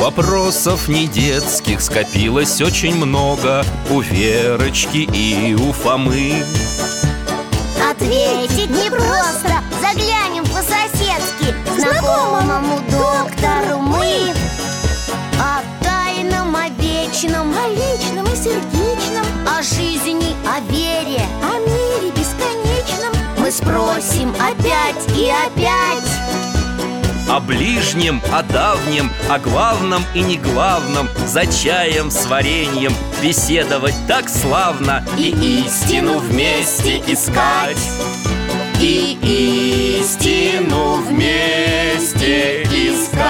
Вопросов не детских скопилось очень много у Верочки и у Фомы. Ответить непросто, заглянем по-соседски знакомому доктору мы. О тайном, о вечном, о личном и сердечном, о жизни, о вере, о мире бесконечном мы спросим опять и опять. О ближнем, о давнем, о главном и неглавном, за чаем с вареньем беседовать так славно. И истину вместе искать, и истину вместе искать.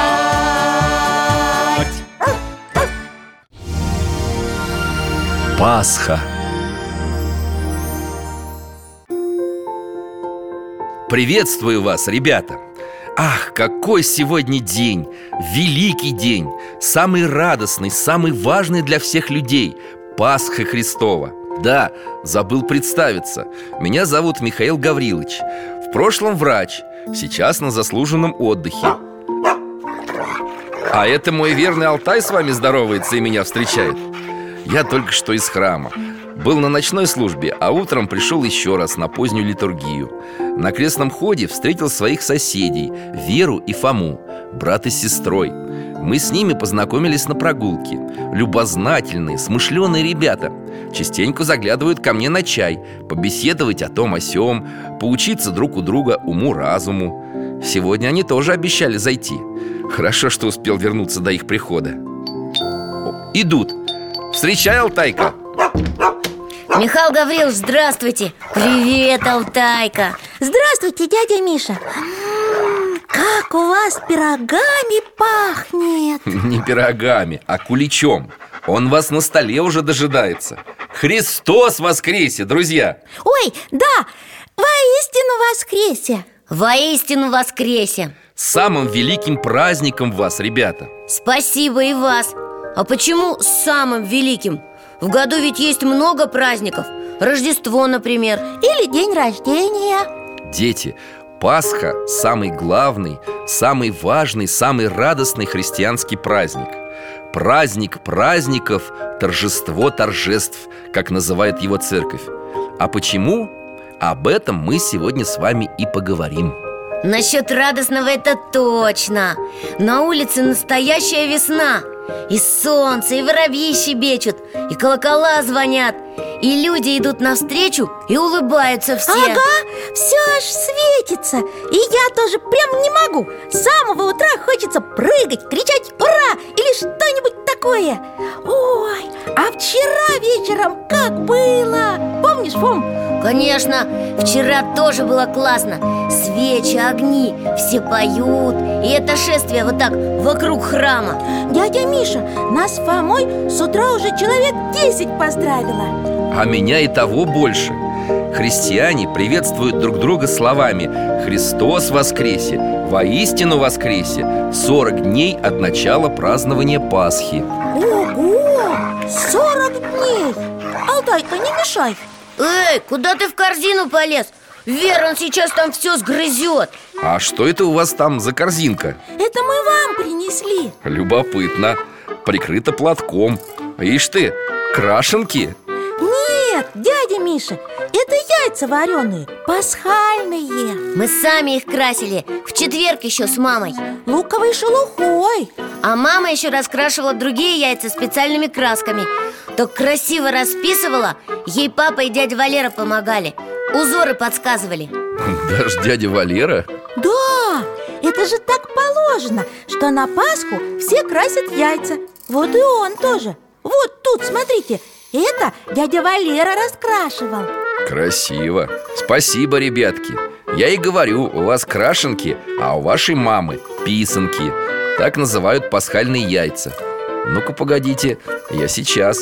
Пасха. Приветствую вас, ребята! Ах, какой сегодня день! Великий день! Самый радостный, самый важный для всех людей – Пасха Христова. Да, забыл представиться. Меня зовут Михаил Гаврилович. В прошлом врач, сейчас на заслуженном отдыхе. А это мой верный Алтай с вами здоровается и меня встречает. Я только что из храма. Был на ночной службе, а утром пришел еще раз на позднюю литургию. На крестном ходе встретил своих соседей, Веру и Фому, брат и сестрой. Мы с ними познакомились на прогулке. Любознательные, смышленые ребята. Частенько заглядывают ко мне на чай, побеседовать о том о сём, поучиться друг у друга уму-разуму. Сегодня они тоже обещали зайти. Хорошо, что успел вернуться до их прихода. Идут. Встречай, Алтайка. Михаил Гаврилович, здравствуйте. Привет, Алтайка. Здравствуйте, дядя Миша. Как у вас пирогами пахнет. Не пирогами, а куличом. Он вас на столе уже дожидается. Христос воскресе, друзья! Ой, да, воистину воскресе. Воистину воскресе. С самым великим праздником вас, ребята. Спасибо и вас. А почему с самым великим? В году ведь есть много праздников. Рождество, например. Или день рождения. Дети, Пасха – самый главный, самый важный, самый радостный христианский праздник. Праздник праздников, торжество торжеств, как называет его церковь. А почему? Об этом мы сегодня с вами и поговорим. Насчет радостного это точно. На улице настоящая весна. И солнце, и воробьи щебечут, и колокола звонят, и люди идут навстречу и улыбаются все. Ага, все аж светится. И я тоже прям не могу. С самого утра хочется прыгать, кричать «Ура!» или что-нибудь такое. Ой, а вчера вечером как было? Помнишь, Фом? Конечно, вчера тоже было классно. Свечи, огни, все поют. И это шествие вот так вокруг храма. Дядя Миша, нас с Фомой с утра уже человек 10 поздравила. А меня и того больше. Христиане приветствуют друг друга словами «Христос воскресе! Воистину воскресе!» 40 дней от начала празднования Пасхи. Ого! 40 дней! Алтайка, не мешай. Эй, куда ты в корзину полез? Вера, он сейчас там все сгрызет. А что это у вас там за корзинка? Это мы вам принесли. Любопытно. Прикрыто платком. Ишь ты, крашенки? Нет, дядя Миша, это яйца вареные, пасхальные. Мы сами их красили в четверг еще с мамой. Луковой шелухой. А мама еще раскрашивала другие яйца специальными красками. Так красиво расписывала. Ей папа и дядя Валера помогали. Узоры подсказывали. Даже дядя Валера? Да, это же так положено, что на Пасху все красят яйца. Вот и он тоже. Вот тут, смотрите, это дядя Валера раскрашивал. Красиво. Спасибо, ребятки. Я и говорю, у вас крашенки, а у вашей мамы писанки. Так называют пасхальные яйца. Ну-ка, погодите, я сейчас.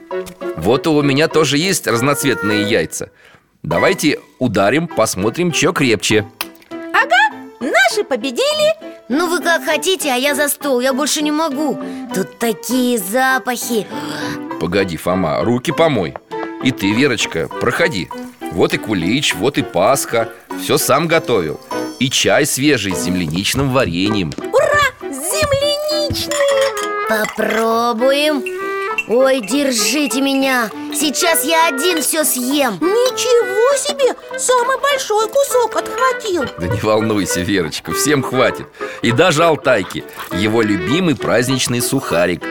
Вот у меня тоже есть разноцветные яйца. Давайте ударим, посмотрим, что крепче. Ага, наши победили. Ну вы как хотите, а я за стол, я больше не могу. Тут такие запахи. Погоди, Фома, руки помой. И ты, Верочка, проходи. Вот и кулич, вот и Пасха. Все сам готовил. И чай свежий с земляничным вареньем. Ура! С земляничным! Попробуем. Ой, держите меня. Сейчас я один все съем. Ничего себе! Самый большой кусок отхватил. Да не волнуйся, Верочка, всем хватит. И даже Алтайке, его любимый праздничный сухарик.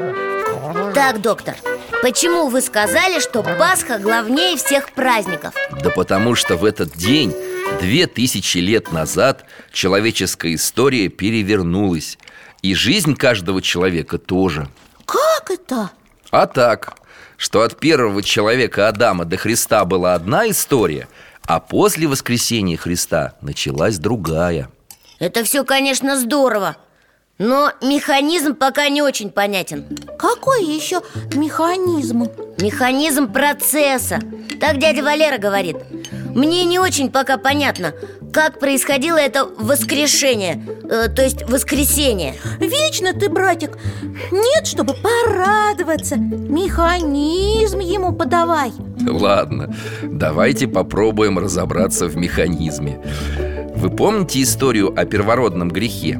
Так, доктор, почему вы сказали, что Пасха главнее всех праздников? Да потому что в этот день, 2000 лет назад, человеческая история перевернулась. И жизнь каждого человека тоже. Как это? А так, что от первого человека Адама до Христа была одна история, а после воскресения Христа началась другая. Это все, конечно, здорово, но механизм пока не очень понятен. Какой еще механизм? Механизм процесса. Так дядя Валера говорит. Мне не очень пока понятно, как происходило это воскрешение, то есть воскресение. Вечно ты, братик. Нет, чтобы порадоваться. Механизм ему подавай. Ладно, давайте попробуем разобраться в механизме. Вы помните историю о первородном грехе?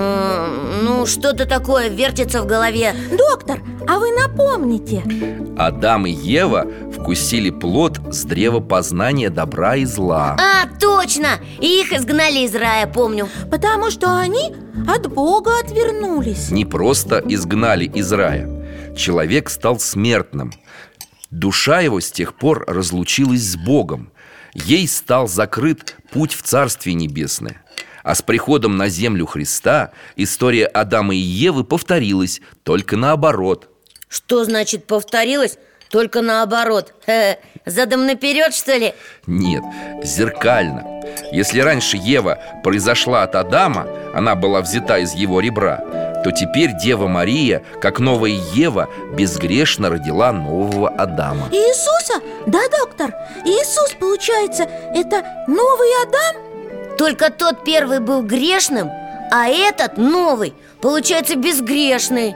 Ну, что-то такое вертится в голове. Доктор, а вы напомните? Адам и Ева вкусили плод с древа познания добра и зла. А, точно! И их изгнали из рая, помню. Потому что они от Бога отвернулись. Не просто изгнали из рая. Человек стал смертным. Душа его с тех пор разлучилась с Богом. Ей стал закрыт путь в Царствие Небесное. А с приходом на землю Христа история Адама и Евы повторилась, только наоборот. Что значит повторилось? Только наоборот. Задом наперед, что ли? Нет, зеркально. Если раньше Ева произошла от Адама, она была взята из его ребра, то теперь Дева Мария, как новая Ева, безгрешно родила нового Адама. Иисуса? Да, доктор? Иисус, получается, это новый Адам? Только тот первый был грешным, а этот новый, получается, безгрешный.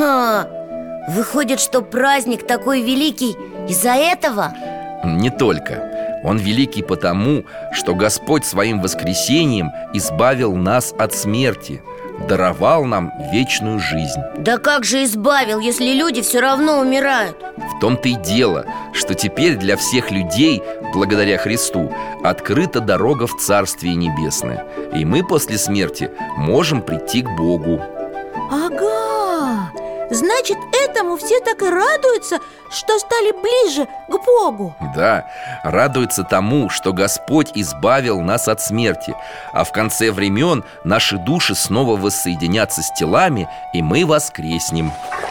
Выходит, что праздник такой великий из-за этого? Не только. Он великий потому, что Господь своим воскресением избавил нас от смерти, даровал нам вечную жизнь. Да как же избавил, если люди все равно умирают? В том-то и дело, что теперь для всех людей, благодаря Христу, открыта дорога в Царствие Небесное. И мы после смерти можем прийти к Богу. Ага, значит, этому все так и радуются, что стали ближе к Богу. Да, радуется тому, что Господь избавил нас от смерти, а в конце времен наши души снова воссоединятся с телами, и мы воскреснем.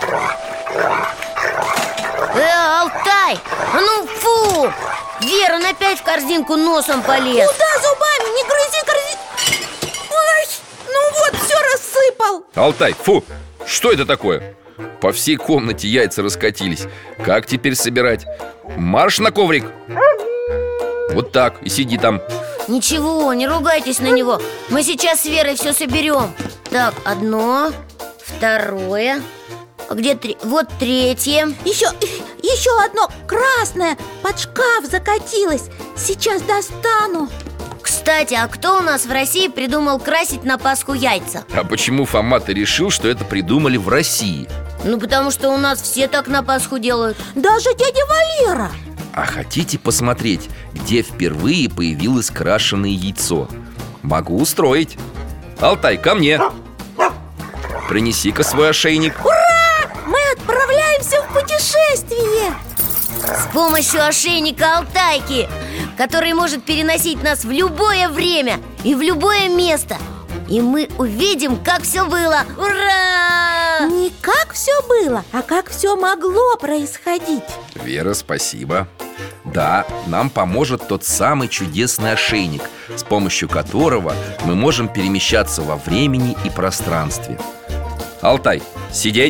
Алтай! Ну фу! Вера опять в корзинку носом полез. Куда зубами? Не грызи корзинку! Ой, ну вот, все рассыпал. Алтай, фу! Что это такое? По всей комнате яйца раскатились. Как теперь собирать? Марш на коврик! Вот так, и сиди там. Ничего, не ругайтесь на него. Мы сейчас с Верой все соберем. Так, одно, второе. А где вот третье. Еще одно красное под шкаф закатилось. Сейчас достану. Кстати, а кто у нас в России придумал красить на Пасху яйца? А почему, Фома, ты решил, что это придумали в России? Ну, потому что у нас все так на Пасху делают. Даже дядя Валера. А хотите посмотреть, где впервые появилось крашеное яйцо? Могу устроить. Алтай, ко мне. Принеси-ка свой ошейник. Ура! Мы отправляемся в путешествие. С помощью ошейника Алтайки, который может переносить нас в любое время и в любое место. И мы увидим, как все было. Ура! Не как все было, а как все могло происходить. Вера, спасибо. Да, нам поможет тот самый чудесный ошейник, с помощью которого мы можем перемещаться во времени и пространстве. Алтай, сидеть.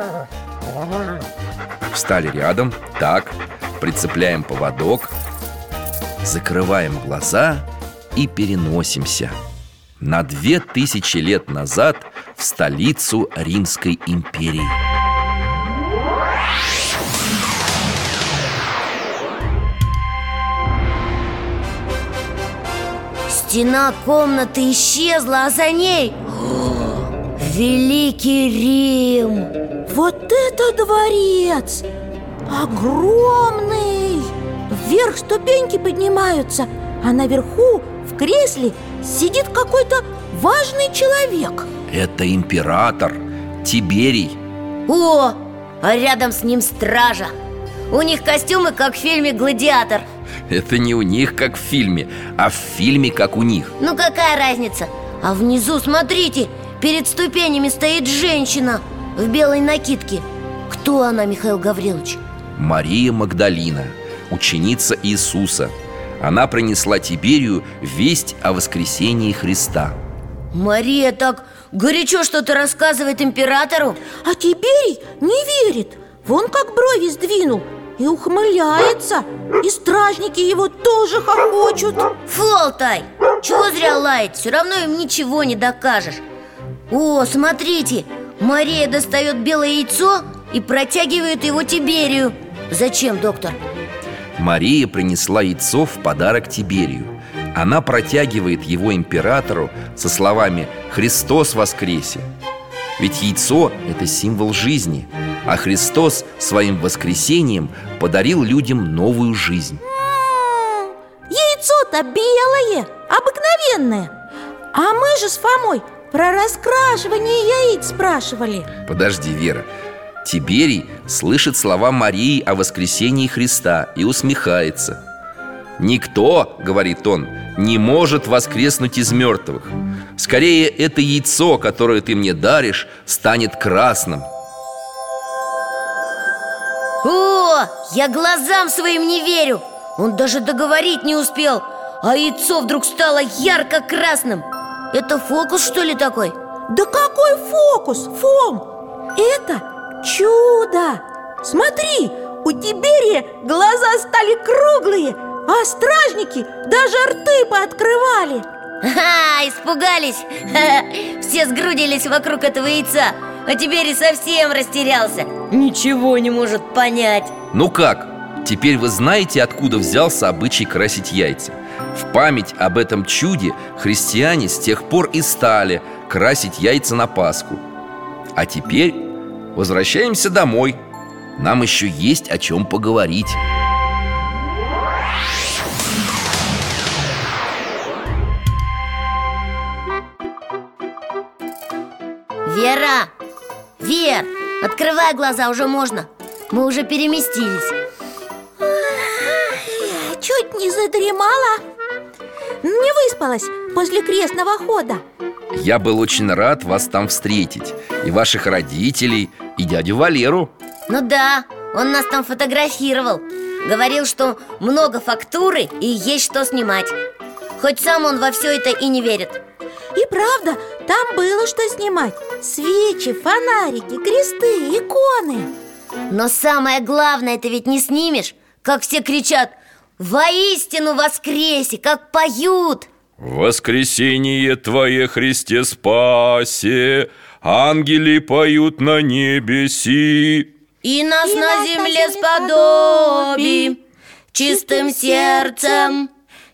Встали рядом. Так, прицепляем поводок, закрываем глаза и переносимся на 2000 лет назад в столицу Римской империи. Стена комнаты исчезла, а за ней Великий Рим! Вот это дворец! Огромный! Вверх ступеньки поднимаются, а наверху, в кресле, сидит какой-то важный человек. Это император Тиберий. О, а рядом с ним стража. У них костюмы, как в фильме «Гладиатор». Это не у них, как в фильме, а в фильме, как у них. Ну какая разница? А внизу, смотрите, перед ступенями стоит женщина в белой накидке. Кто она, Михаил Гаврилович? Мария Магдалина, ученица Иисуса. Она принесла Тиберию весть о воскресении Христа. Мария так горячо что-то рассказывает императору. А Тиберий не верит. Вон как брови сдвинул и ухмыляется. И стражники его тоже хохочут. Фу, Алтай, чего зря лаять, все равно им ничего не докажешь. О, смотрите, Мария достает белое яйцо и протягивает его Тиберию. Зачем, доктор? Мария принесла яйцо в подарок Тиберию. Она протягивает его императору со словами «Христос воскресе». Ведь яйцо – это символ жизни, а Христос своим воскресением подарил людям новую жизнь. Яйцо-то белое, обыкновенное. А мы же с Фомой про раскрашивание яиц спрашивали. Подожди, Вера. Тиберий слышит слова Марии о воскресении Христа и усмехается. «Никто, — говорит он, — не может воскреснуть из мертвых. Скорее, это яйцо, которое ты мне даришь, станет красным». О, я глазам своим не верю. Он даже договорить не успел, а яйцо вдруг стало ярко-красным. Это фокус, что ли, такой? Да какой фокус, Фом! Это чудо! Смотри, у Тиберия глаза стали круглые, а стражники даже рты пооткрывали. Ха, испугались. Ха-ха. Все сгрудились вокруг этого яйца, а теперь и совсем растерялся. Ничего не может понять. Ну как? Теперь вы знаете, откуда взялся обычай красить яйца. В память об этом чуде христиане с тех пор и стали красить яйца на Пасху. А теперь возвращаемся домой. Нам еще есть о чем поговорить. Вера! Вер, открывай глаза, уже можно. Мы уже переместились. Чуть не задремала. Не выспалась после крестного хода. Я был очень рад вас там встретить. И ваших родителей, и дядю Валеру. Ну да, он нас там фотографировал. Говорил, что много фактуры и есть что снимать. Хоть сам он во все это и не верит. И правда, там было что снимать. Свечи, фонарики, кресты, иконы. Но самое главное, это ведь не снимешь, как все кричат: «Воистину воскресе!», как поют. «Воскресение Твое, Христе, спасе! Ангели поют на небеси!» И нас на земле сподоби, чистым сердцем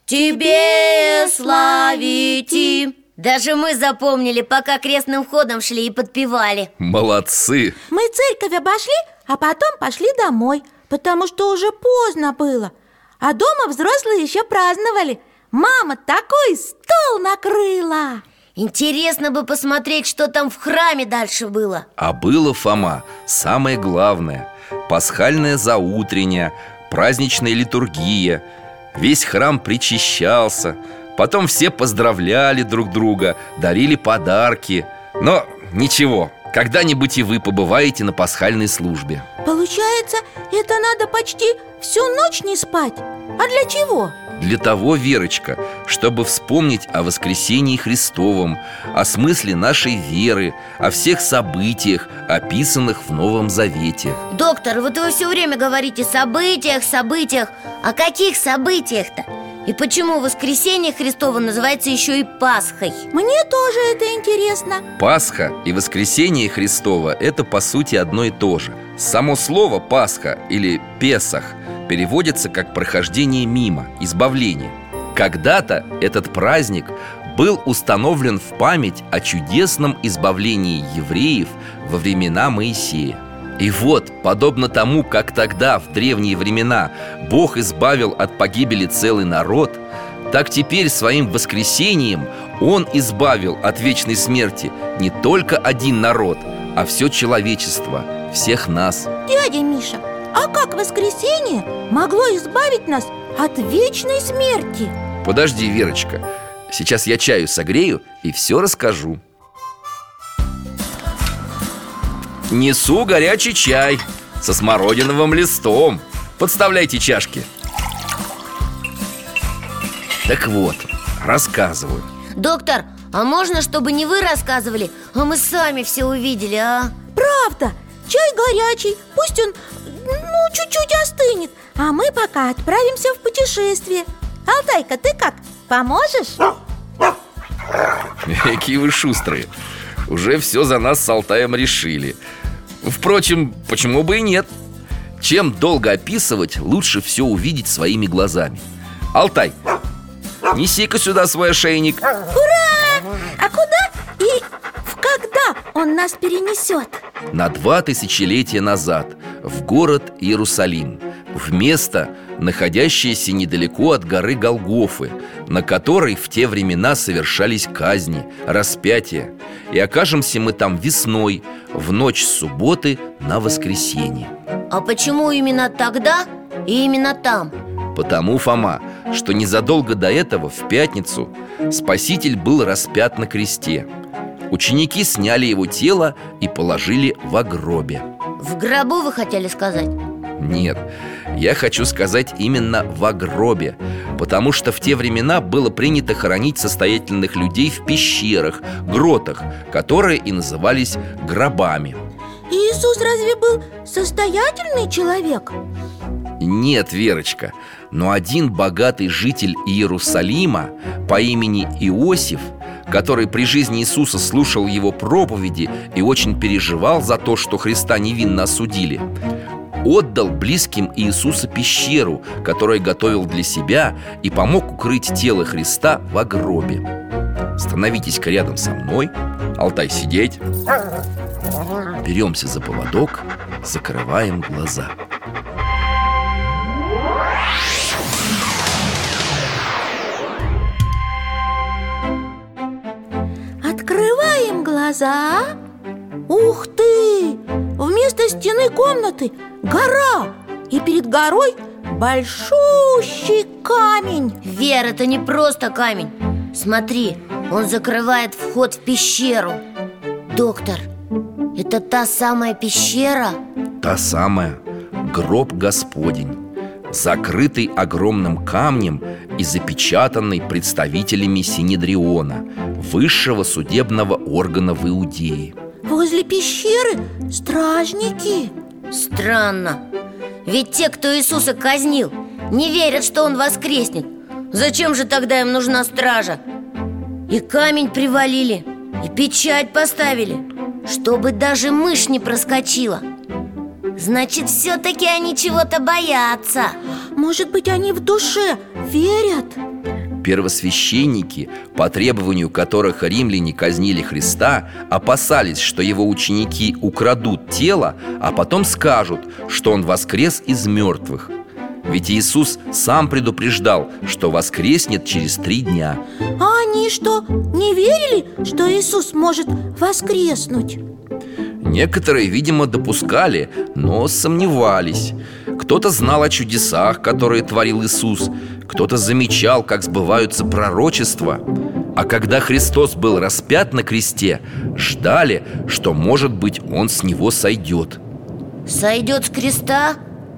Тебе славите. Даже мы запомнили, пока крестным ходом шли и подпевали. Молодцы! Мы церковь обошли, а потом пошли домой, потому что уже поздно было. А дома взрослые еще праздновали. Мама такой стол накрыла. Интересно бы посмотреть, что там в храме дальше было. А было, Фома, самое главное: пасхальная заутренняя, праздничная литургия. Весь храм причащался. Потом все поздравляли друг друга, дарили подарки. Но ничего, когда-нибудь и вы побываете на пасхальной службе. Получается, это надо почти всю ночь не спать. А для чего? Для того, Верочка, чтобы вспомнить о воскресении Христовом, о смысле нашей веры, о всех событиях, описанных в Новом Завете. Доктор, вот вы все время говорите событиях, событиях. О каких событиях-то? И почему воскресение Христово называется еще и Пасхой? Мне тоже это интересно. Пасха и воскресение Христово – это по сути одно и то же. Само слово «Пасха» или «Песах» переводится как «прохождение мимо», «избавление». Когда-то этот праздник был установлен в память о чудесном избавлении евреев во времена Моисея. И вот, подобно тому, как тогда, в древние времена, Бог избавил от погибели целый народ, так теперь своим воскресением Он избавил от вечной смерти не только один народ, а все человечество, всех нас. Дядя Миша, а как воскресение могло избавить нас от вечной смерти? Подожди, Верочка, сейчас я чаю согрею и все расскажу. Несу горячий чай со смородиновым листом. Подставляйте чашки. Так вот, рассказываю. Доктор, а можно, чтобы не вы рассказывали, а мы сами все увидели, а? Правда, чай горячий, пусть он, чуть-чуть остынет. А мы пока отправимся в путешествие. Алтайка, ты как, поможешь? Какие вы шустрые. Уже все за нас с Алтаем решили. Впрочем, почему бы и нет? Чем долго описывать, лучше все увидеть своими глазами. Алтай, неси-ка сюда свой ошейник. Ура! А куда и когда он нас перенесет? На 2 тысячелетия назад в город Иерусалим, в место, находящееся недалеко от горы Голгофы, на которой в те времена совершались казни, распятия. И окажемся мы там весной, в ночь с субботы на воскресенье. А почему именно тогда и именно там? Потому, Фома, что незадолго до этого, в пятницу, Спаситель был распят на кресте. Ученики сняли его тело и положили во гробе. В гробу вы хотели сказать? Нет, я хочу сказать именно во гробе, потому что в те времена было принято хоронить состоятельных людей в пещерах, гротах, которые и назывались гробами. Иисус разве был состоятельный человек? Нет, Верочка, но один богатый житель Иерусалима по имени Иосиф, который при жизни Иисуса слушал его проповеди и очень переживал за то, что Христа невинно осудили, отдал близким Иисуса пещеру, которую готовил для себя, и помог укрыть тело Христа во гробе. Становитесь-ка рядом со мной. Алтай, сидеть. Беремся за поводок, закрываем глаза. Открываем глаза. Ух ты! Вместо стены комнаты гора, и перед горой большущий камень. Вер, это не просто камень. Смотри, он закрывает вход в пещеру. Доктор, это та самая пещера? Та самая, гроб Господень, закрытый огромным камнем и запечатанный представителями Синедриона, высшего судебного органа в Иудее. Возле пещеры стражники. Странно. Ведь те, кто Иисуса казнил, не верят, что Он воскреснет. Зачем же тогда им нужна стража? И камень привалили, и печать поставили, чтобы даже мышь не проскочила. Значит, все-таки они чего-то боятся. Может быть, они в душе верят? Первосвященники, по требованию которых римляне казнили Христа, опасались, что его ученики украдут тело, а потом скажут, что он воскрес из мертвых. Ведь Иисус сам предупреждал, что воскреснет через 3 дня. А они что, не верили, что Иисус может воскреснуть? Некоторые, видимо, допускали, но сомневались. Кто-то знал о чудесах, которые творил Иисус, кто-то замечал, как сбываются пророчества. А когда Христос был распят на кресте, ждали, что, может быть, Он с Него сойдет. Сойдет с креста?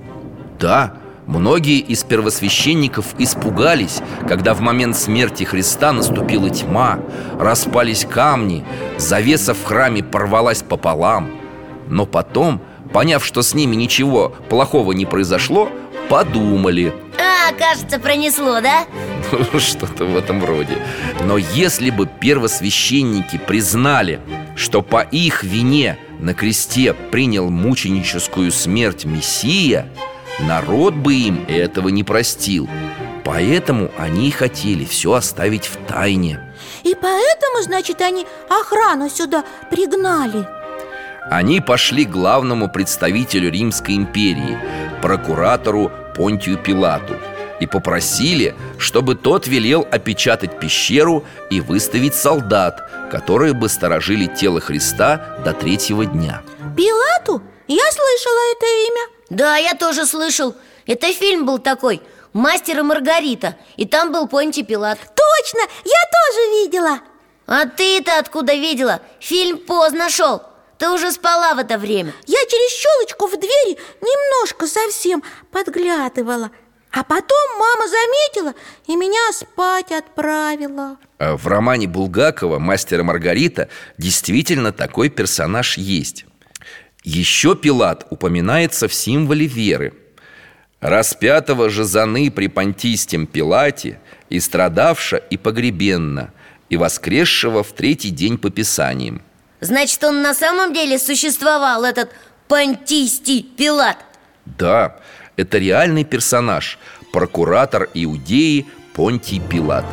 Да, многие из первосвященников испугались, когда в момент смерти Христа наступила тьма, распались камни, завеса в храме порвалась пополам. Но потом, поняв, что с ними ничего плохого не произошло, подумали: кажется, пронесло, да? Что-то в этом роде. Но если бы первосвященники признали, что по их вине на кресте принял мученическую смерть Мессия, народ бы им этого не простил. Поэтому они и хотели все оставить в тайне. И поэтому, значит, они охрану сюда пригнали. Они пошли к главному представителю Римской империи, прокуратору Понтию Пилату, и попросили, чтобы тот велел опечатать пещеру и выставить солдат, которые бы сторожили тело Христа до 3-го дня. Пилату? Я слышала это имя. Да, я тоже слышал. Это фильм был такой «Мастер и Маргарита», и там был Понтий Пилат. Точно, я тоже видела. А ты-то откуда видела? Фильм поздно шел. Ты уже спала в это время. Я через щелочку в двери немножко совсем подглядывала. А потом мама заметила и меня спать отправила. В романе Булгакова «Мастер и Маргарита» действительно такой персонаж есть. Еще Пилат упоминается в символе веры. «Распятого же заны при Понтийстем Пилате, и страдавша, и погребенна, и воскресшего в 3-й день по Писаниям». Значит, он на самом деле существовал, этот Понтийский Пилат? Да, это реальный персонаж, прокуратор Иудеи Понтий Пилат.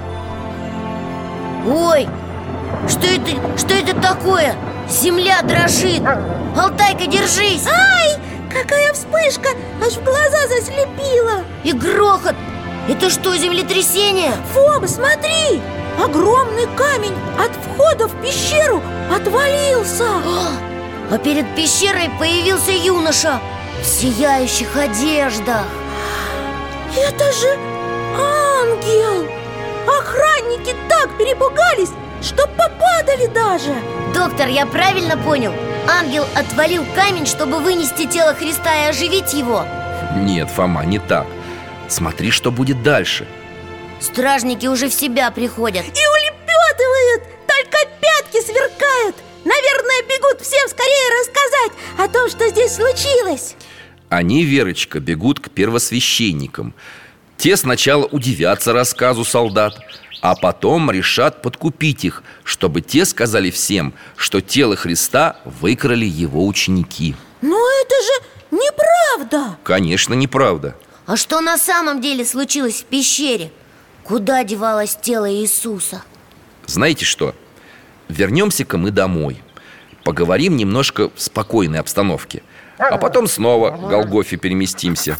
Ой, что это такое? Земля дрожит. Алтайка, держись! Ай, какая вспышка, аж в глаза заслепила. И грохот. Это что, землетрясение? Фома, смотри, огромный камень от входа в пещеру отвалился. А перед пещерой появился юноша в сияющих одеждах. Это же ангел! Охранники так перепугались, что попадали даже. Доктор, я правильно понял? Ангел отвалил камень, чтобы вынести тело Христа и оживить его? Нет, Фома, не так. Смотри, что будет дальше. Стражники уже в себя приходят. И улепетывают, только пятки сверкают. Наверное, бегут всем скорее рассказать о том, что здесь случилось. Они, Верочка, бегут к первосвященникам. Те сначала удивятся рассказу солдат, а потом решат подкупить их, чтобы те сказали всем, что тело Христа выкрали его ученики. Но это же неправда. Конечно, неправда. А что на самом деле случилось в пещере? Куда девалось тело Иисуса? Знаете что? Вернемся-ка мы домой. Поговорим немножко в спокойной обстановке, а потом снова к Голгофе переместимся.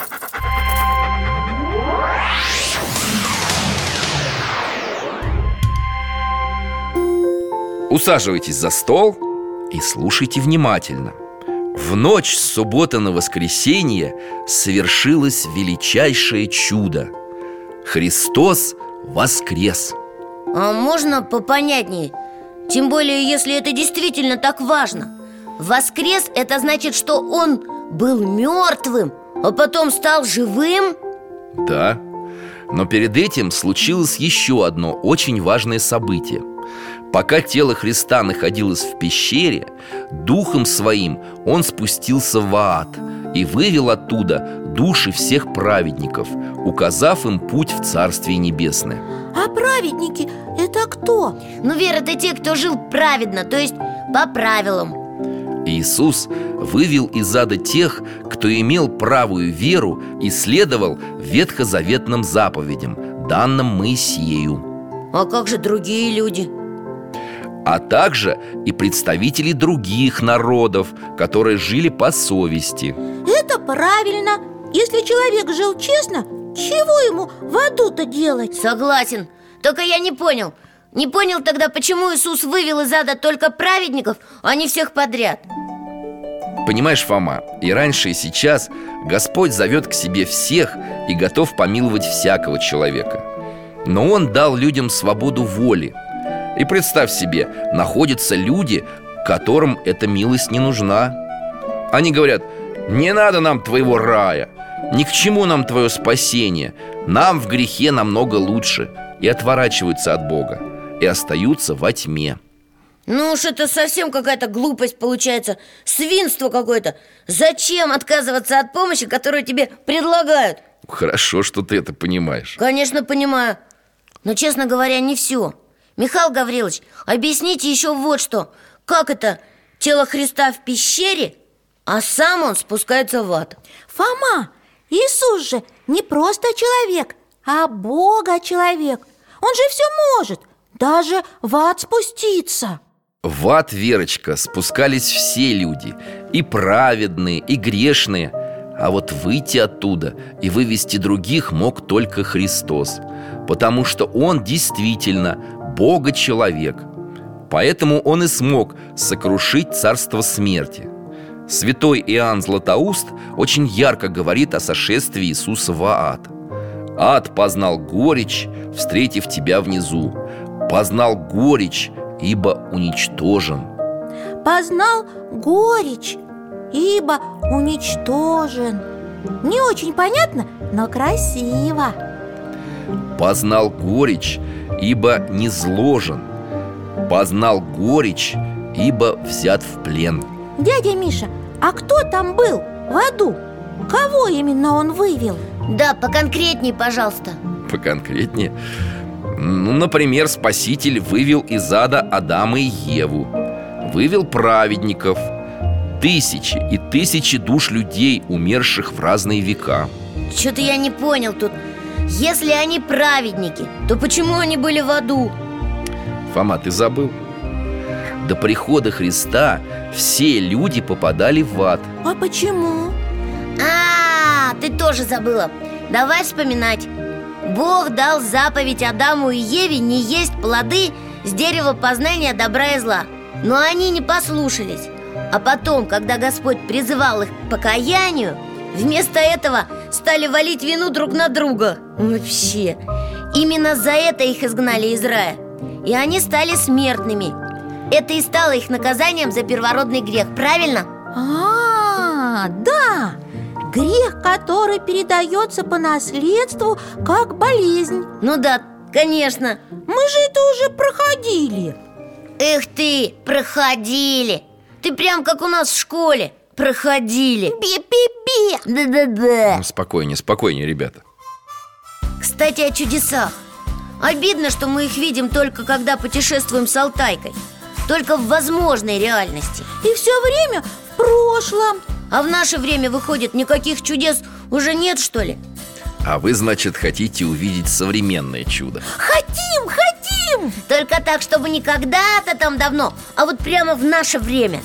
Усаживайтесь за стол и слушайте внимательно. В ночь с субботы на воскресенье совершилось величайшее чудо. Христос воскрес. А можно попонятнее? Тем более, если это действительно так важно. Воскрес – это значит, что он был мертвым, а потом стал живым? Да, но перед этим случилось еще одно очень важное событие. Пока тело Христа находилось в пещере, духом своим он спустился в ад и вывел оттуда души всех праведников, указав им путь в Царствие Небесное. А праведники – это кто? Ну, Вера, это те, кто жил праведно, то есть по правилам. Иисус вывел из ада тех, кто имел правую веру и следовал ветхозаветным заповедям, данным Моисею. А как же другие люди? А также и представители других народов, которые жили по совести. Это правильно. Если человек жил честно, чего ему в аду-то делать? Согласен. Только я не понял. Не понял тогда, почему Иисус вывел из ада только праведников, а не всех подряд. Понимаешь, Фома, и раньше, и сейчас Господь зовет к себе всех и готов помиловать всякого человека. Но Он дал людям свободу воли. И представь себе, находятся люди, которым эта милость не нужна. Они говорят: не надо нам твоего рая, ни к чему нам твое спасение, нам в грехе намного лучше. И отворачиваются от Бога, и остаются во тьме. Ну уж это совсем какая-то глупость получается. Свинство какое-то. Зачем отказываться от помощи, которую тебе предлагают? Хорошо, что ты это понимаешь. Конечно, понимаю. Но, честно говоря, не все. Михаил Гаврилович, объясните еще вот что. Как это тело Христа в пещере, а сам он спускается в ад? Фома, Иисус же не просто человек, а Бога человек. Он же все может. даже в ад спуститься? В ад, Верочка, спускались все люди, и праведные, и грешные. А вот выйти оттуда и вывести других мог только Христос, потому что Он действительно Бога-человек. Поэтому Он и смог сокрушить царство смерти. Святой Иоанн Златоуст очень ярко говорит о сошествии Иисуса в ад. «Ад познал горечь, встретив тебя внизу. Познал горечь, ибо уничтожен». Познал горечь, ибо уничтожен. Не очень понятно, но красиво. Познал горечь, ибо низложен. Познал горечь, ибо взят в плен. Дядя Миша, а кто там был в аду? Кого именно он вывел? Да, поконкретней, пожалуйста. Поконкретнее. Например, Спаситель вывел из ада Адама и Еву. Вывел праведников. Тысячи и тысячи душ людей, умерших в разные века. Что-то я не понял тут. Если они праведники, то почему они были в аду? Фома, ты забыл? До прихода Христа все люди попадали в ад. А почему? Ты тоже забыла. Давай вспоминать. Бог дал заповедь Адаму и Еве не есть плоды с дерева познания добра и зла. Но они не послушались. А потом, когда Господь призывал их к покаянию, вместо этого стали валить вину друг на друга. Вообще. Именно за это их изгнали из рая. И они стали смертными. Это и стало их наказанием за первородный грех, правильно? Да. Грех, который передается по наследству как болезнь. Ну да, конечно. Мы же это уже проходили. Эх ты, проходили. Ты прям как у нас в школе. Проходили. Би-би-би. Да-да-да. Спокойнее, спокойнее, ребята. Кстати, о чудесах. Обидно, что мы их видим только когда путешествуем с Алтайкой. Только в возможной реальности. И все время в прошлом. А в наше время, выходит, никаких чудес уже нет, что ли? А вы, значит, хотите увидеть современное чудо? Хотим, хотим. Только так, чтобы не когда-то там давно, а вот прямо в наше время.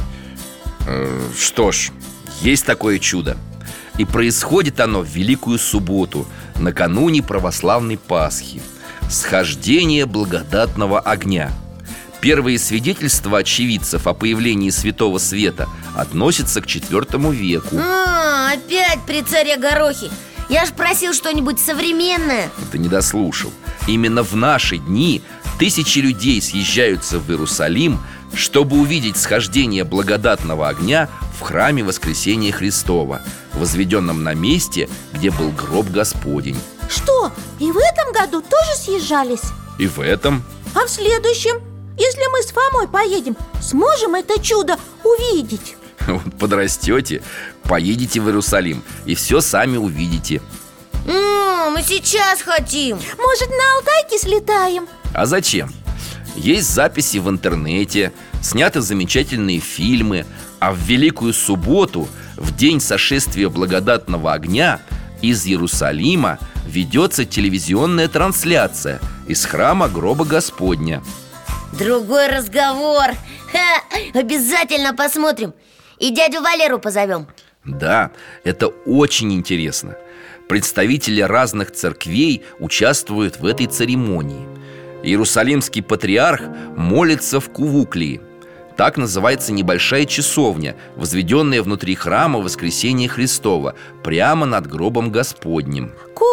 Что ж, есть такое чудо. И происходит оно в Великую Субботу, накануне православной Пасхи. Схождение благодатного огня. Первые свидетельства очевидцев о появлении Святого Света относятся к IV веку. Опять при царе Горохе. Я ж просил что-нибудь современное. Ты не дослушал. Именно в наши дни тысячи людей съезжаются в Иерусалим, чтобы увидеть схождение благодатного огня в храме Воскресения Христова, возведенном на месте, где был гроб Господень. Что, и в этом году тоже съезжались? И в этом. А в следующем? Если мы с Фомой поедем, сможем это чудо увидеть? Вот подрастете, поедете в Иерусалим и все сами увидите. Мы сейчас хотим. Может, на Алтайке слетаем? А зачем? Есть записи в интернете, сняты замечательные фильмы. А в Великую Субботу, в день сошествия благодатного огня, из Иерусалима ведется телевизионная трансляция из храма гроба Господня. Другой разговор. Обязательно посмотрим. И дядю Валеру позовем. Да, это очень интересно. Представители разных церквей участвуют в этой церемонии. Иерусалимский патриарх молится в Кувуклии. Так называется небольшая часовня, возведенная внутри храма Воскресения Христова, прямо над гробом Господним.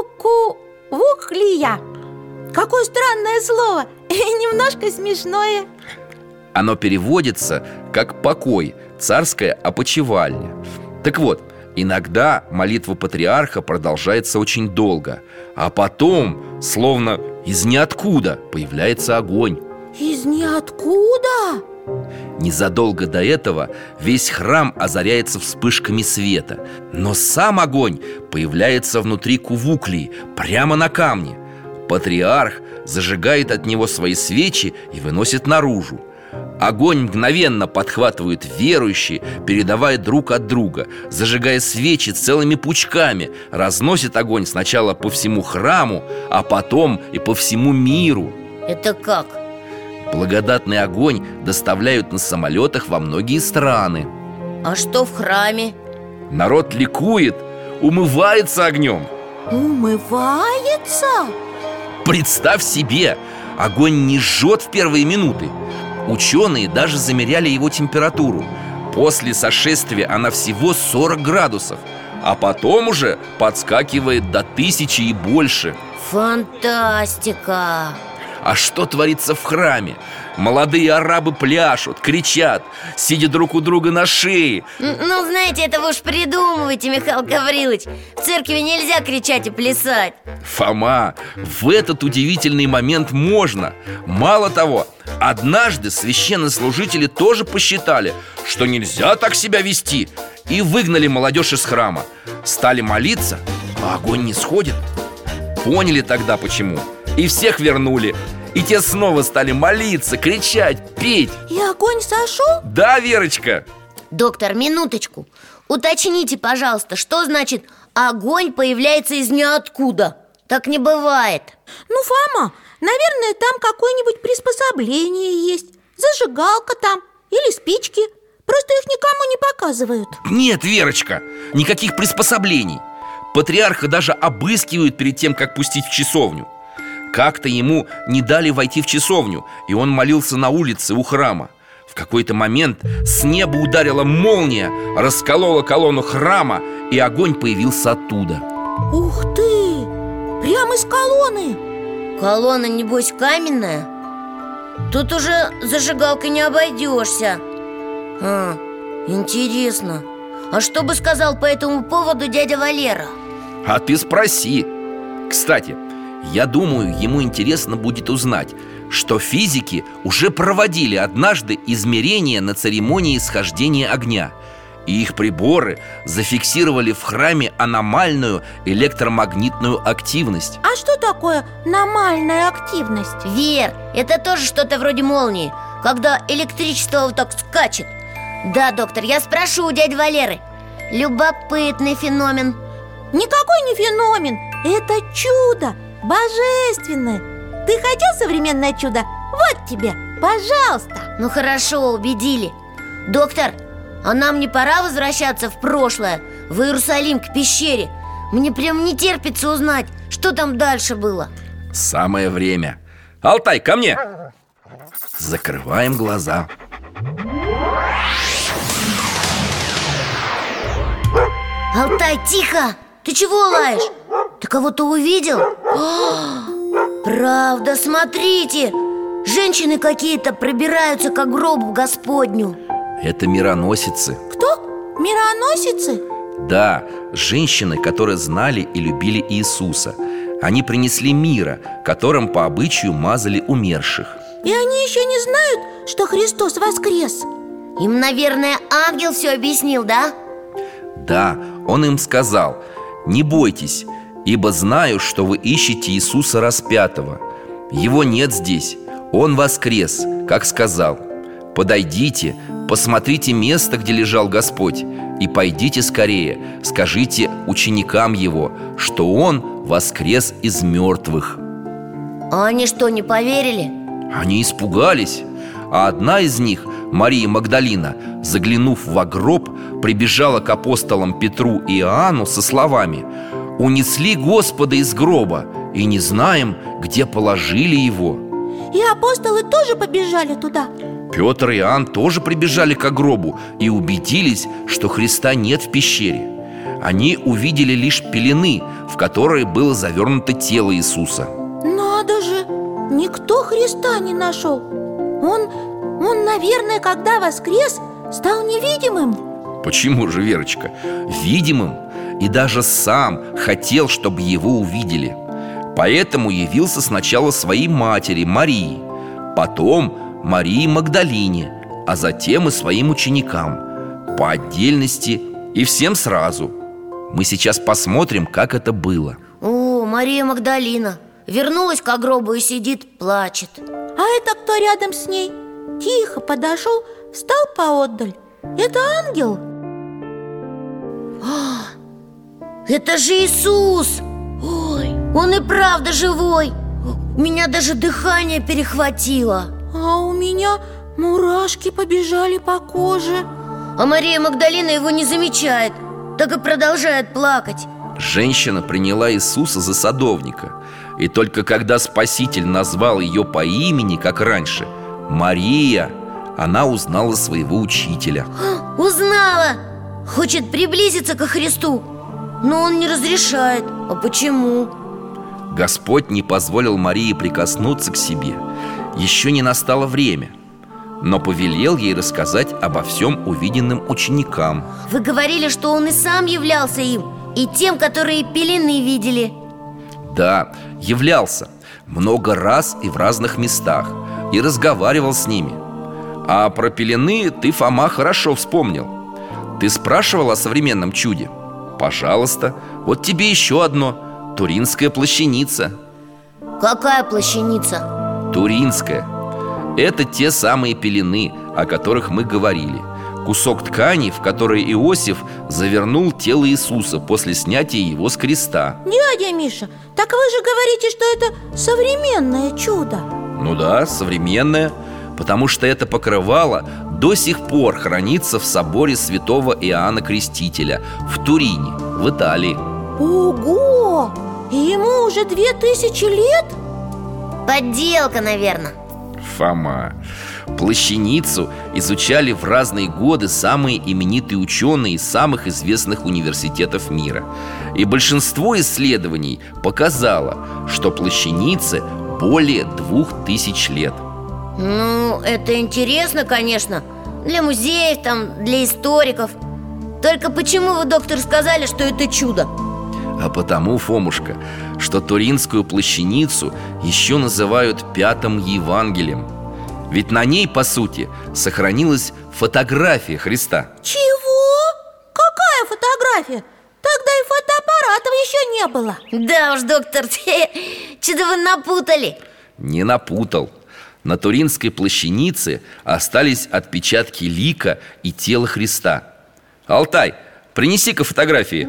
Кувуклия. Какое странное слово. Немножко смешное. Оно переводится как «покой», «царская опочивальня». Так вот, иногда молитва патриарха продолжается очень долго, а потом, словно из ниоткуда, появляется огонь. Из ниоткуда? Незадолго до этого весь храм озаряется вспышками света. Но сам огонь появляется внутри Кувуклии, прямо на камне. Патриарх зажигает от него свои свечи и выносит наружу. Огонь мгновенно подхватывают верующие, передавая друг от друга, зажигая свечи целыми пучками, разносит огонь сначала по всему храму, а потом и по всему миру. Это как? Благодатный огонь доставляют на самолетах во многие страны. А что в храме? Народ ликует, умывается огнем. Умывается? Представь себе, огонь не жжет в первые минуты. Ученые даже замеряли его температуру. После сошествия она всего 40 градусов, а потом уже подскакивает до 1000 и больше. Фантастика! А что творится в храме? Молодые арабы пляшут, кричат, сидя друг у друга на шее. Ну, знаете, это вы уж придумываете, Михаил Гаврилович. В церкви нельзя кричать и плясать. Фома, в этот удивительный момент можно. Мало того, однажды священнослужители тоже посчитали, что нельзя так себя вести, и выгнали молодежь из храма. Стали молиться, а огонь не сходит. Поняли тогда почему, и всех вернули. И те снова стали молиться, кричать, петь. И огонь сошел? Да, Верочка. Доктор, минуточку. Уточните, пожалуйста, что значит огонь появляется из ниоткуда? Так не бывает. Ну, Фома, наверное, там какое-нибудь приспособление есть. Зажигалка там или спички. Просто их никому не показывают. Нет, Верочка, никаких приспособлений. Патриарха даже обыскивают перед тем, как пустить в часовню. Как-то ему не дали войти в часовню, и он молился на улице у храма. В какой-то момент с неба ударила молния, расколола колонну храма, и огонь появился оттуда. Ух ты! Прямо из колонны! Колонна, небось, каменная? Тут уже зажигалкой не обойдешься. Интересно. А что бы сказал по этому поводу дядя Валера? А ты спроси. Кстати, я думаю, ему интересно будет узнать, что физики уже проводили однажды измерения на церемонии схождения огня, и их приборы зафиксировали в храме аномальную электромагнитную активность. А что такое аномальная активность? Вер, это тоже что-то вроде молнии, когда электричество вот так скачет. Да, доктор, я спрошу у дяди Валеры. Любопытный феномен. Никакой не феномен, это чудо, божественное. Ты хотел современное чудо? Вот тебе, пожалуйста. Ну хорошо, убедили. Доктор, а нам не пора возвращаться в прошлое, в Иерусалим, к пещере? Мне прям не терпится узнать, что там дальше было. Самое время. Алтай, ко мне! Закрываем глаза. Алтай, тихо! Ты чего лаешь? Ты кого-то увидел? Правда, смотрите! Женщины какие-то пробираются к гробу Господню. Это мироносицы. Кто? Мироносицы? Да, женщины, которые знали и любили Иисуса. Они принесли мира, которым по обычаю мазали умерших. И они еще не знают, что Христос воскрес? Им, наверное, ангел все объяснил, да? Да, он им сказал: «Не бойтесь, ибо знаю, что вы ищете Иисуса распятого. Его нет здесь, он воскрес, как сказал. Подойдите, посмотрите место, где лежал Господь, и пойдите скорее, скажите ученикам его, что он воскрес из мертвых». А они что, не поверили? Они испугались, а одна из них, Мария Магдалина, заглянув во гроб, прибежала к апостолам Петру и Иоанну со словами: «Унесли Господа из гроба, и не знаем, где положили его». И апостолы тоже побежали туда? Петр и Иоанн тоже прибежали к гробу и убедились, что Христа нет в пещере. Они увидели лишь пелены, в которые было завернуто тело Иисуса. Надо же! Никто Христа не нашел. Он, наверное, когда воскрес, стал невидимым. Почему же, Верочка? Видимым. И даже сам хотел, чтобы его увидели. Поэтому явился сначала своей матери Марии, потом Марии Магдалине, а затем и своим ученикам, по отдельности и всем сразу. Мы сейчас посмотрим, как это было. О, Мария Магдалина вернулась к гробу и сидит, плачет. А это кто рядом с ней? Тихо подошел, встал поотдаль. Это ангел? Это же Иисус! Ой, он и правда живой! Меня даже дыхание перехватило. А у меня мурашки побежали по коже. А Мария Магдалина его не замечает, так и продолжает плакать. Женщина приняла Иисуса за садовника. И только когда Спаситель назвал ее по имени, как раньше, Мария, она узнала своего учителя. Узнала! Хочет приблизиться ко Христу, но он не разрешает. А почему? Господь не позволил Марии прикоснуться к себе. Еще не настало время, но повелел ей рассказать обо всем увиденным ученикам. Вы говорили, что он и сам являлся им, и тем, которые пелены видели. Да, являлся много раз и в разных местах, и разговаривал с ними. А про пелены ты, Фома, хорошо вспомнил. Ты спрашивал о современном чуде? Пожалуйста, вот тебе еще одно. Туринская плащаница. Какая плащаница? Туринская. Это те самые пелены, о которых мы говорили. Кусок ткани, в который Иосиф завернул тело Иисуса после снятия его с креста. Дядя Миша, так вы же говорите, что это современное чудо. Ну да, современное, потому что это покрывало до сих пор хранится в соборе святого Иоанна Крестителя в Турине, в Италии. Ого! И ему уже 2000 лет? Подделка, наверное. Фома, плащаницу изучали в разные годы самые именитые ученые из самых известных университетов мира. И большинство исследований показало, что плащанице более 2000 лет. Ну, это интересно, конечно. Для музеев, там, для историков. Только почему вы, доктор, сказали, что это чудо? А потому, Фомушка, что туринскую плащаницу еще называют Пятым Евангелием. Ведь на ней, по сути, сохранилась фотография Христа. Чего? Какая фотография? Тогда и фотоаппаратов еще не было. Да уж, доктор, что-то вы напутали. Не напутал. На туринской плащанице остались отпечатки лика и тела Христа. Алтай, принеси-ка фотографии.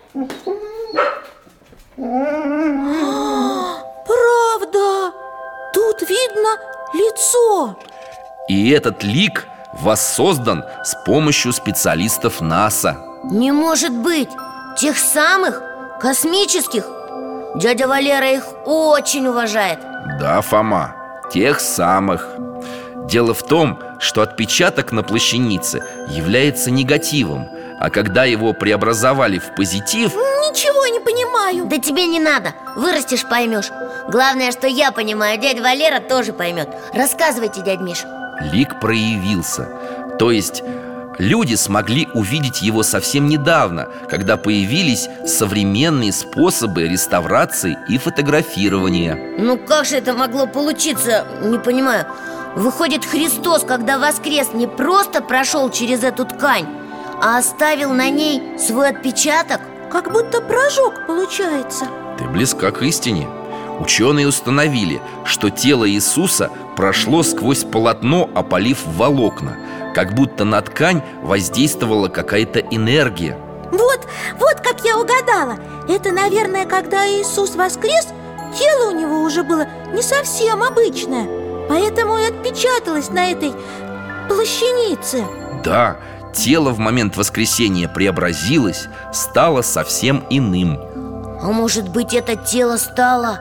Правда, тут видно лицо. И этот лик воссоздан с помощью специалистов НАСА. Не может быть. Тех самых, космических. Дядя Валера их очень уважает. Да, Фома, тех самых. Дело в том, что отпечаток на плащанице является негативом, а когда его преобразовали в позитив... Ничего не понимаю. Да тебе не надо, вырастешь, поймешь. Главное, что я понимаю, дядя Валера тоже поймет. Рассказывайте, дядь Миша. Лик проявился. То есть люди смогли увидеть его совсем недавно, когда появились современные способы реставрации и фотографирования. Ну как же это могло получиться? Не понимаю. Выходит, Христос, когда воскрес, не просто прошел через эту ткань, а оставил на ней свой отпечаток? Как будто прожог получается. Ты близка к истине. Ученые установили, что тело Иисуса прошло сквозь полотно, опалив волокна, как будто на ткань воздействовала какая-то энергия. Вот как я угадала. Это, наверное, когда Иисус воскрес, тело у него уже было не совсем обычное, поэтому и отпечаталось на этой плащанице. Да, тело в момент воскресения преобразилось, стало совсем иным. А может быть, это тело стало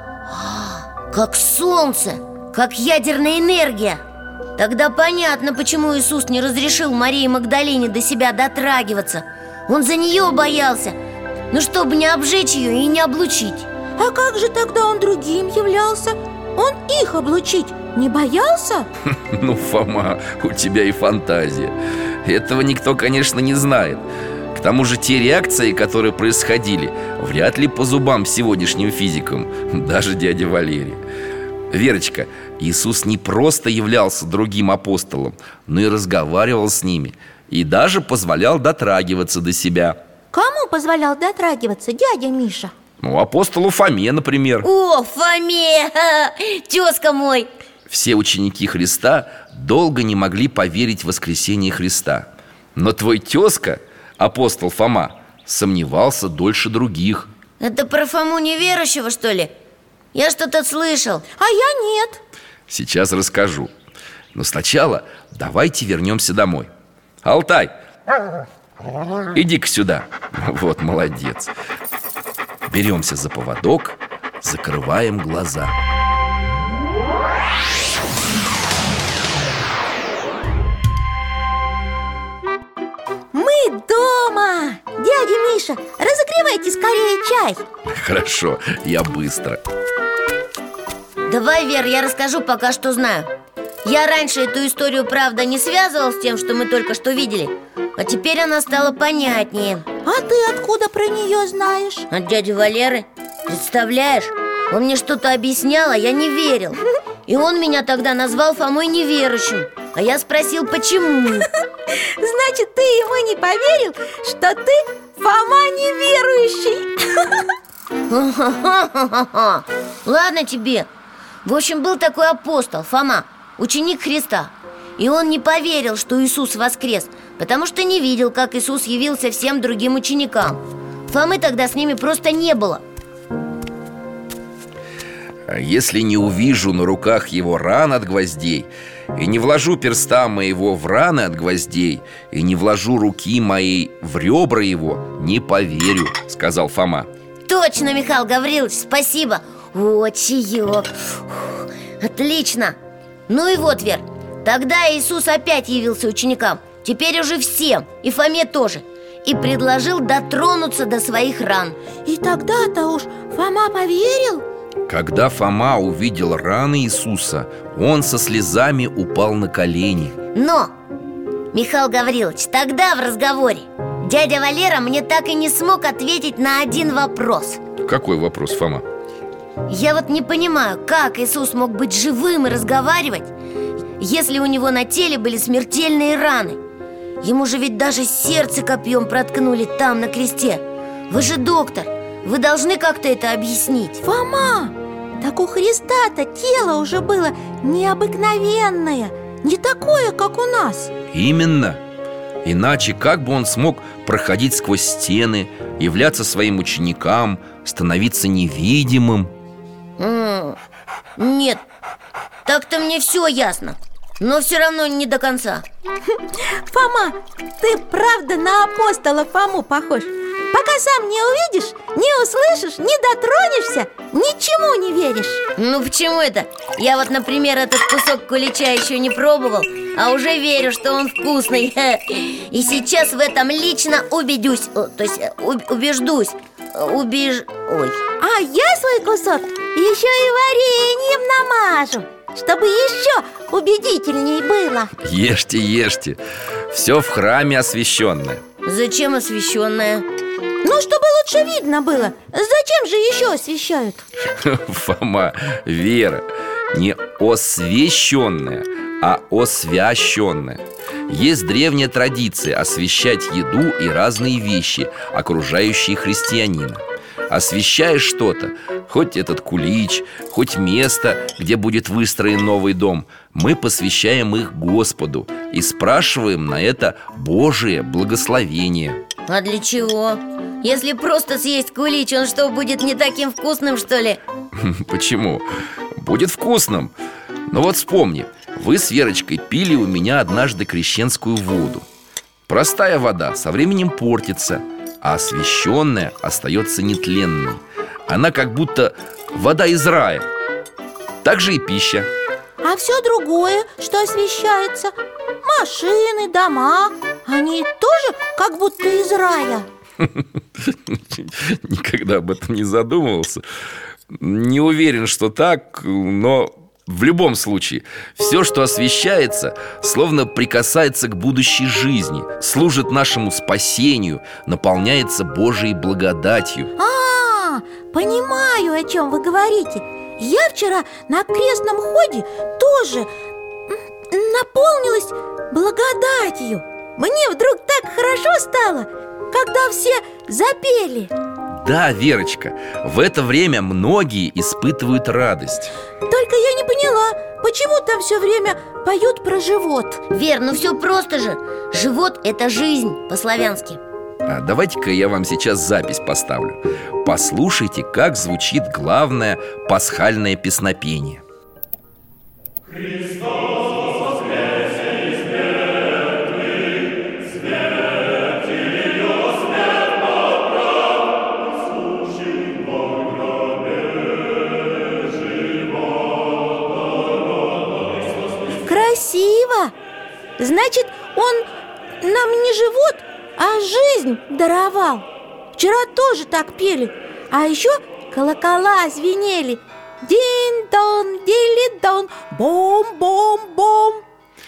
как солнце, как ядерная энергия? Тогда понятно, почему Иисус не разрешил Марии Магдалине до себя дотрагиваться. Он за нее боялся, ну, чтобы не обжечь ее и не облучить. А как же тогда он другим являлся? Он их облучить не боялся? Ну, Фома, у тебя и фантазия. Этого никто, конечно, не знает. К тому же те реакции, которые происходили, вряд ли по зубам сегодняшним физикам, даже дяде Валере. Верочка, Иисус не просто являлся другим апостолом, но и разговаривал с ними, и даже позволял дотрагиваться до себя. Кому позволял дотрагиваться, дядя Миша? Ну, апостолу Фоме, например. О, Фоме, тезка мой. Все ученики Христа долго не могли поверить в воскресение Христа. Но твой тезка, апостол Фома, сомневался дольше других. Это про Фому неверующего, что ли? Я что-то слышал. А я нет. Сейчас расскажу. Но сначала давайте вернемся домой. Алтай, иди-ка сюда. Вот, молодец. Беремся за поводок, закрываем глаза. Мы дома! Дядя Миша, разогревайте скорее чай. Хорошо, я быстро. Давай, Вер, я расскажу пока что знаю. Я раньше эту историю, правда, не связывал с тем, что мы только что видели, а теперь она стала понятнее. А ты откуда про нее знаешь? От дяди Валеры. Представляешь? Он мне что-то объяснял, а я не верил. И он меня тогда назвал Фомой неверующим. А я спросил, почему. Значит, ты ему не поверил, что ты Фома неверующий? Ладно тебе. В общем, был такой апостол, Фома, ученик Христа. И он не поверил, что Иисус воскрес, потому что не видел, как Иисус явился всем другим ученикам. Фомы тогда с ними просто не было. Если не увижу на руках его ран от гвоздей, и не вложу перста моего в раны от гвоздей, и не вложу руки моей в ребра его, не поверю, сказал Фома. Точно, Михаил Гаврилович, спасибо. О, чаек. Отлично. Ну и вот, Вер, тогда Иисус опять явился ученикам, теперь уже всем, и Фоме тоже, и предложил дотронуться до своих ран. И тогда-то уж Фома поверил? Когда Фома увидел раны Иисуса, он со слезами упал на колени. Но, Михаил Гаврилович, тогда в разговоре дядя Валера мне так и не смог ответить на один вопрос. Какой вопрос, Фома? Я вот не понимаю, как Иисус мог быть живым и разговаривать, если у него на теле были смертельные раны. Ему же ведь даже сердце копьем проткнули там, на кресте. Вы же доктор, вы должны как-то это объяснить. Фома, так у Христа-то тело уже было необыкновенное, не такое, как у нас. Именно. Иначе как бы он смог проходить сквозь стены, являться своим ученикам, становиться невидимым? Нет, так-то мне все ясно, но все равно не до конца. Фома, ты правда на апостола Фому похож. Пока сам не увидишь, не услышишь, не дотронешься, ничему не веришь. Ну почему это? Я вот, например, этот кусок кулича еще не пробовал, а уже верю, что он вкусный. И сейчас в этом лично убедюсь. Убеждусь. Ой. А я свой кусок еще и вареньем намажу, чтобы еще убедительней было. Ешьте, ешьте. Все в храме освященное. Зачем освященное? Ну, чтобы лучше видно было. Зачем же еще освещают? Фома, Вера, не освященное, а освященное. Есть древняя традиция освящать еду и разные вещи, окружающие христианина. Освящаешь что-то, хоть этот кулич, хоть место, где будет выстроен новый дом, мы посвящаем их Господу и спрашиваем на это Божие благословение. А для чего? Если просто съесть кулич, он что, будет не таким вкусным, что ли? Почему? Будет вкусным. Но вот вспомни, вы с Верочкой пили у меня однажды крещенскую воду. Простая вода со временем портится, а освященная остается нетленной. Она как будто вода из рая. Так же и пища. А все другое, что освещается, машины, дома, они тоже как будто из рая. Никогда об этом не задумывался. Не уверен, что так, но в любом случае все, что освещается, словно прикасается к будущей жизни, служит нашему спасению, наполняется Божией благодатью. Понимаю, о чем вы говорите. Я вчера на крестном ходе тоже наполнилась благодатью. Мне вдруг так хорошо стало, когда все запели. Да, Верочка, в это время многие испытывают радость. Только я не поняла, почему там все время поют про живот? Вер, ну все просто же. Живот – это жизнь по-славянски. давайте-ка я вам сейчас запись поставлю. Послушайте, как звучит главное пасхальное песнопение. Красиво! Значит, он нам не живот, а жизнь даровал. Вчера тоже так пели. А еще колокола звенели. Дин-дон, дили-дон, бом-бом-бом.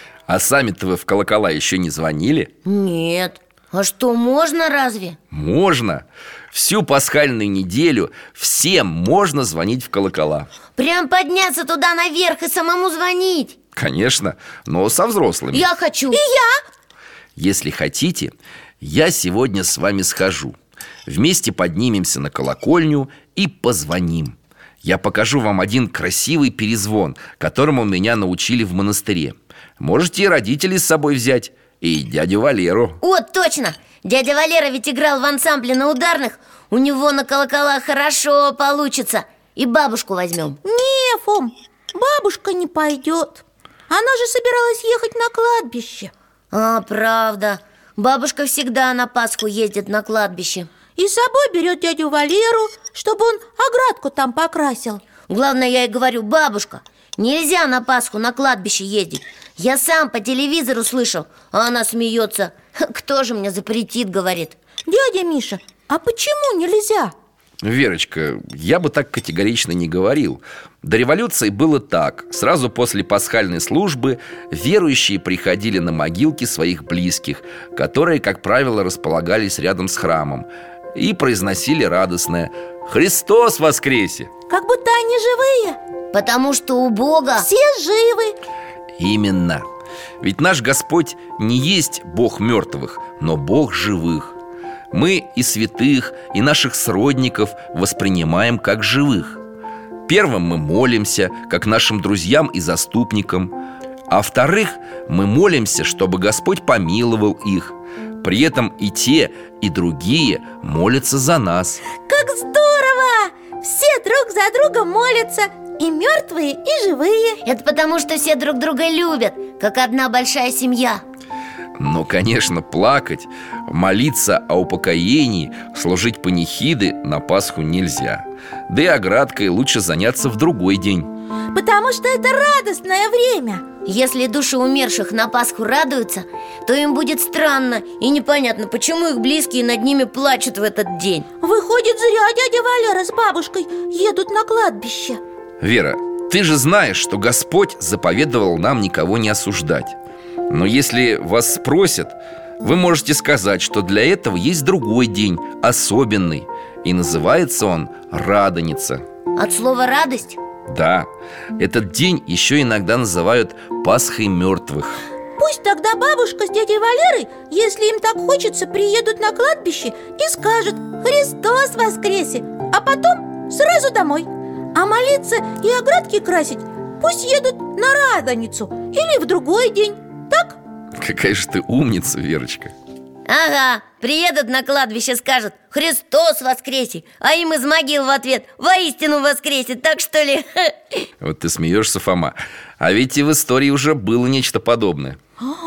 А сами-то вы в колокола еще не звонили? Нет. А что, можно разве? Можно. Всю пасхальную неделю всем можно звонить в колокола. Прям подняться туда наверх и самому звонить? Конечно, но со взрослыми. Я хочу. И я! Если хотите, я сегодня с вами схожу. Вместе поднимемся на колокольню и позвоним. Я покажу вам один красивый перезвон, которому меня научили в монастыре. Можете и родителей с собой взять, и дядю Валеру. О, точно! Дядя Валера ведь играл в ансамбле на ударных. У него на колоколах хорошо получится. И бабушку возьмем. Не, Фом, бабушка не пойдет. Она же собиралась ехать на кладбище. А, правда. Бабушка всегда на Пасху ездит на кладбище. И с собой берет дядю Валеру, чтобы он оградку там покрасил. Главное, я ей говорю: бабушка, нельзя на Пасху на кладбище ездить. Я сам по телевизору слышал. А она смеется. Кто же мне запретит, говорит. Дядя Миша, а почему нельзя? Верочка, я бы так категорично не говорил. До революции было так. Сразу после пасхальной службы верующие приходили на могилки своих близких, которые, как правило, располагались рядом с храмом, и произносили радостное «Христос воскресе!». Как будто они живые. Потому что у Бога Все живы. Именно. Ведь наш Господь не есть Бог мертвых, но Бог живых. Мы и святых, и наших сродников воспринимаем как живых. Первым мы молимся, как нашим друзьям и заступникам. А вторых, мы молимся, чтобы Господь помиловал их. При этом и те, и другие молятся за нас. Как здорово! Все друг за другом молятся. И мертвые, и живые. это потому, что все друг друга любят, как одна большая семья. Но, конечно, плакать, молиться о упокоении, служить панихиды на Пасху нельзя. Да и оградкой лучше заняться в другой день. Потому что это радостное время. Если души умерших на Пасху радуются, то им будет странно и непонятно, почему их близкие над ними плачут в этот день. Выходит, зря дядя Валера с бабушкой едут на кладбище. Вера, ты же знаешь, что Господь заповедовал нам никого не осуждать. Но если вас спросят, вы можете сказать, что для этого есть другой день, особенный. И называется он Радоница. От слова «радость»? Да, этот день еще иногда называют Пасхой мертвых. Пусть тогда бабушка с дядей Валерой, если им так хочется, приедут на кладбище и скажут «Христос воскресе!», а потом сразу домой. А молиться и оградки красить пусть едут на Радоницу или в другой день. Так? Какая же ты умница, Верочка. Ага, приедут на кладбище, скажут «Христос воскресе!», а им из могил в ответ «Воистину воскресе!», так что ли? Вот ты смеешься, Фома. А ведь и в истории уже было нечто подобное.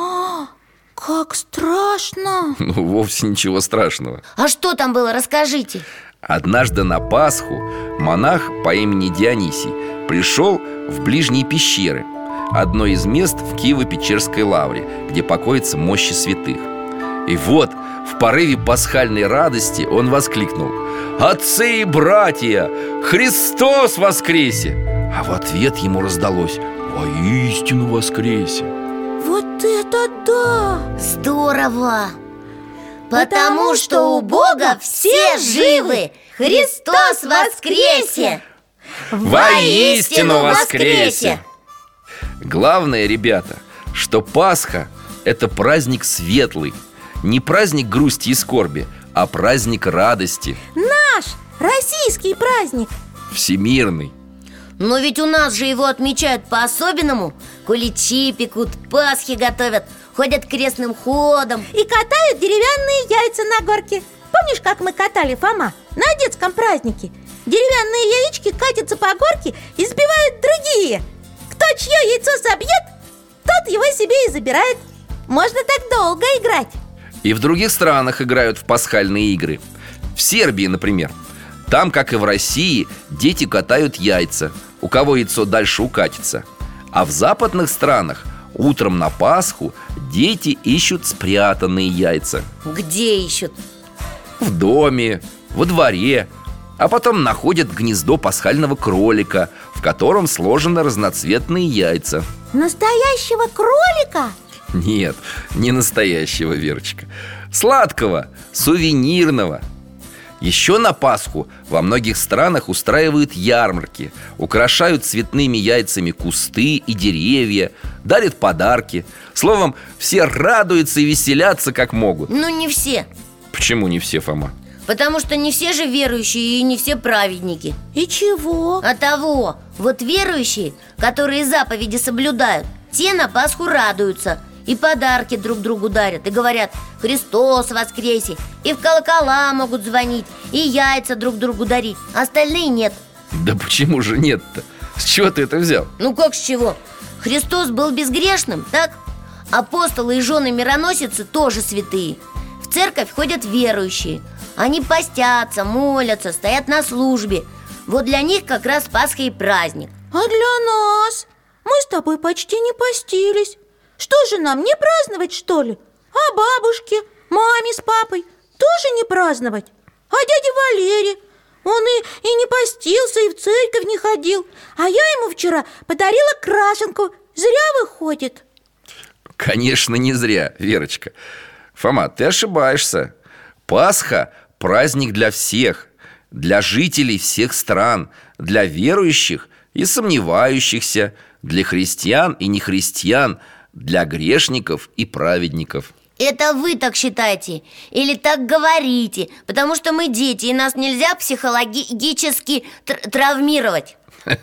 Как страшно! Ну, вовсе ничего страшного. А что там было, расскажите. Однажды на Пасху монах по имени Дионисий пришел в ближние пещеры, одно из мест в Киево-Печерской лавре, где покоятся мощи святых. И вот, в порыве пасхальной радости он воскликнул: «Отцы и братья, Христос воскресе!» А в ответ ему раздалось: «Воистину воскресе!» Вот это да! Здорово! Потому что у Бога все живы! Христос воскресе! Воистину воскресе! Главное, ребята, что Пасха – это праздник светлый. Не праздник грусти и скорби, а праздник радости. Наш российский праздник. Всемирный. Но ведь у нас же его отмечают по-особенному. Куличи пекут, Пасхи готовят, ходят крестным ходом И катают деревянные яйца на горке. Помнишь, как мы катали, Фома, на детском празднике? Деревянные яички катятся по горке и сбивают другие. Кто чье яйцо собьет, тот его себе и забирает. Можно так долго играть. И в других странах играют в пасхальные игры. В Сербии, например. Там, как и в России, дети катают яйца. У кого яйцо дальше укатится. А в западных странах утром на Пасху дети ищут спрятанные яйца. Где ищут? В доме, во дворе. А потом находят гнездо пасхального кролика, в котором сложены разноцветные яйца. Настоящего кролика? Нет, не настоящего, Верочка. Сладкого, сувенирного. Еще на Пасху во многих странах устраивают ярмарки, украшают цветными яйцами кусты и деревья, дарят подарки. Словом, все радуются и веселятся как могут. Ну, не все. Почему не все, Фома? Потому что не все же верующие и не все праведники. И чего? А того, вот верующие, которые заповеди соблюдают, те на Пасху радуются и подарки друг другу дарят, и говорят: «Христос воскресе!» И в колокола могут звонить, и яйца друг другу дарить. Остальные нет. Да почему же нет-то? С чего ты это взял? Ну как с чего? Христос был безгрешным, так? Апостолы и жены мироносицы тоже святые. В церковь ходят верующие. Они постятся, молятся, стоят на службе. Вот для них как раз Пасха и праздник. А для нас? Мы с тобой почти не постились. Что же нам, не праздновать, что ли? А бабушке, маме с папой тоже не праздновать? А дядя Валерий? Он и не постился, и в церковь не ходил. А я ему вчера подарила крашенку. Зря выходит. Конечно, не зря, Верочка. Фома, ты ошибаешься. Пасха – праздник для всех, для жителей всех стран, для верующих и сомневающихся, для христиан и нехристиан, для грешников и праведников. Это вы так считаете или так говорите, потому что мы дети, и нас нельзя психологически травмировать.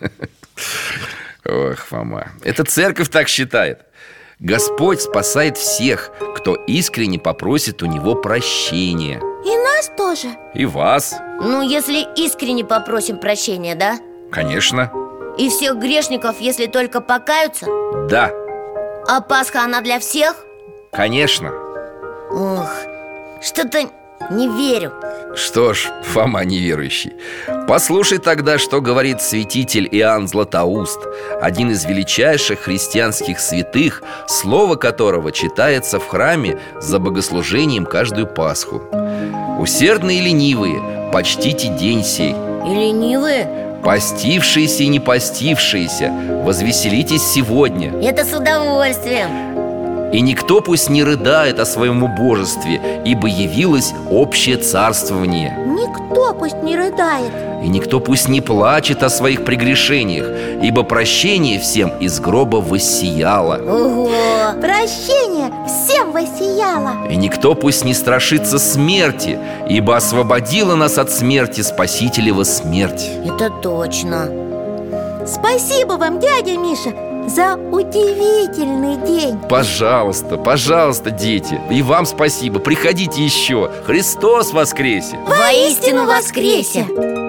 Ох, Фома, это церковь так считает. Господь спасает всех, кто искренне попросит у Него прощения. И нас тоже. И вас. Ну, если искренне попросим прощения, да? Конечно. И всех грешников, если только покаются? Да. А Пасха, она для всех? Конечно. Ох, что-то не верю. Что ж, Фома неверующий, послушай тогда, что говорит святитель Иоанн Златоуст, один из величайших христианских святых, слово которого читается в храме за богослужением каждую Пасху. «Усердные и ленивые, почтите день сей. И ленивые? Постившиеся и не постившиеся, возвеселитесь сегодня. Это с удовольствием. И никто пусть не рыдает о своем убожестве, ибо явилось общее царствование. Никто пусть не рыдает. И никто пусть не плачет о своих прегрешениях, ибо прощение всем из гроба воссияло. Ого! Прощение всем воссияло. И никто пусть не страшится смерти, ибо освободила нас от смерти Спасителева смерть. Это точно. Спасибо вам, дядя Миша, за удивительный день. Пожалуйста, пожалуйста, дети. И вам спасибо, приходите еще. Христос воскресе! Воистину воскресе!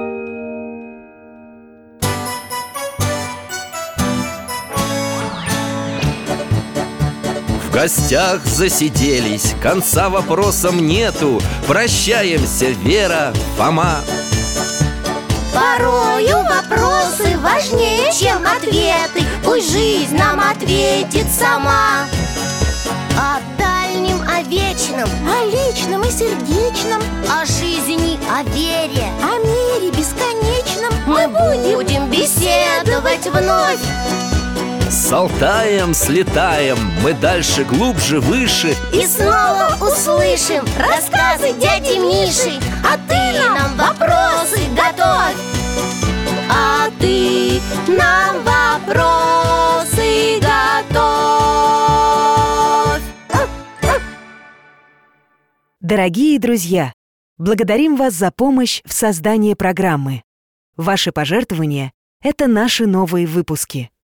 В гостях засиделись, конца вопросам нету. Прощаемся, Вера, Фома. Порою вопросы важнее, чем ответы. Пусть жизнь нам ответит сама. О дальнем, о вечном, О личном и сердечном, о жизни, о вере о мире бесконечном мы будем беседовать вновь. С Алтаем слетаем, мы дальше, глубже, выше. И снова услышим рассказы дяди Миши. А ты нам вопросы готовь. А ты нам вопросы готовь. Дорогие друзья, благодарим вас за помощь в создании программы. Ваши пожертвования Это наши новые выпуски.